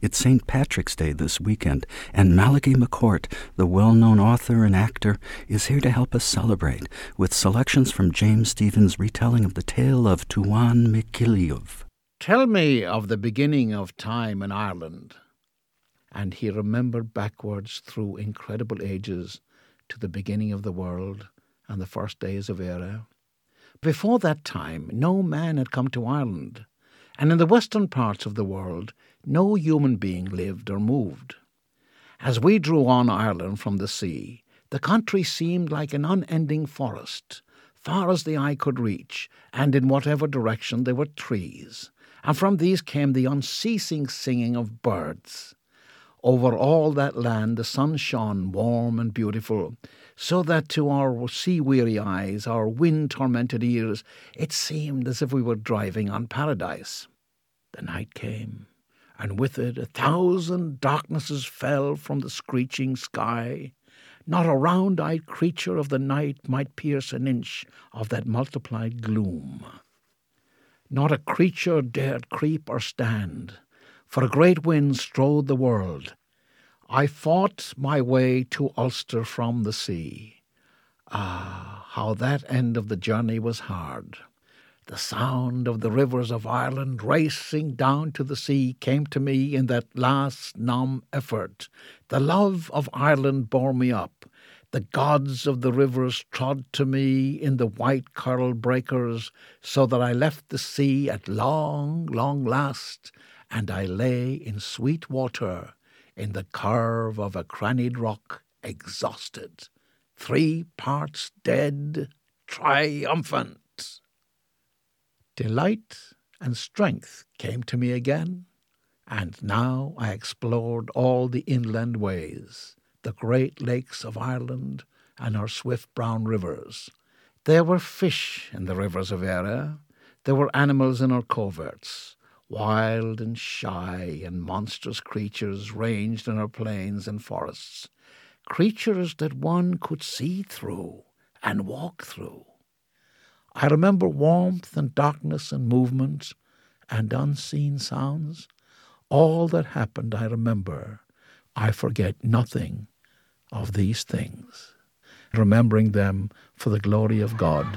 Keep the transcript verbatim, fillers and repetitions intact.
It's Saint Patrick's Day this weekend, and Malachi McCourt, the well-known author and actor, is here to help us celebrate with selections from James Stephen's retelling of the tale of Tuan Mikiliuv. Tell me of the beginning of time in Ireland. And he remembered backwards through incredible ages to the beginning of the world and the first days of Era. Before that time, no man had come to Ireland, and in the western parts of the world, no human being lived or moved. As we drew on Ireland from the sea, the country seemed like an unending forest, far as the eye could reach, and in whatever direction there were trees, and from these came the unceasing singing of birds. Over all that land the sun shone warm and beautiful, so that to our sea-weary eyes, our wind-tormented ears, it seemed as if we were driving on paradise. The night came, and with it a thousand darknesses fell from the screeching sky. Not a round-eyed creature of the night might pierce an inch of that multiplied gloom. Not a creature dared creep or stand, for a great wind strode the world. I fought my way to Ulster from the sea. Ah, how that end of the journey was hard. The sound of the rivers of Ireland racing down to the sea came to me in that last numb effort. The love of Ireland bore me up. The gods of the rivers trod to me in the white coral breakers, so that I left the sea at long, long last, and I lay in sweet water, in the curve of a crannied rock, exhausted, three parts dead, triumphant. Delight and strength came to me again, and now I explored all the inland ways, the great lakes of Ireland and our swift brown rivers. There were fish in the rivers of Era. There were animals in our coverts. Wild and shy and monstrous creatures ranged in our plains and forests. Creatures that one could see through and walk through. I remember warmth and darkness and movement and unseen sounds. All that happened I remember. I forget nothing of these things, remembering them for the glory of God.